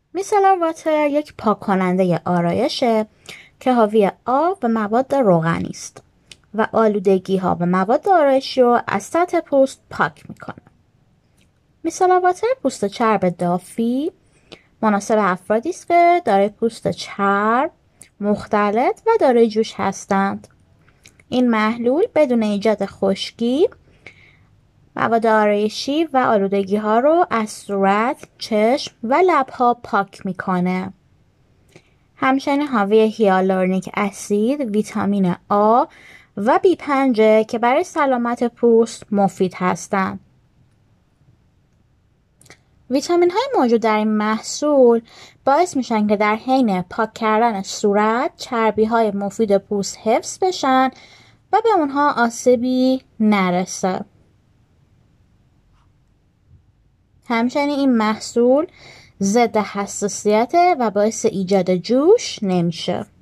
میسلر واتر یک پاک کننده آرایشه که حاوی آب و مواد روغنی است و آلودگی ها و مواد آرایشی رو از سطح پوست پاک میکنه. میسلر واتر پوست چرب دافی مناسب افرادی است که دارای پوست چرب، مختلط و دارای جوش هستند. این محلول بدون ایجاد خشکی مواد آرایشی و آلودگی ها رو از صورت، چشم و لبها پاک میکنه. همچنین حاوی هیالورونیک اسید، ویتامین آ و B5 که برای سلامت پوست مفید هستند. ویتامین های موجود در این محصول باعث میشن که در حین پاک کردن صورت چربی های مفید پوست حفظ بشن و به اونها آسیبی نرسه. همچنین این محصول ضد حساسیت و باعث ایجاد جوش نمیشه.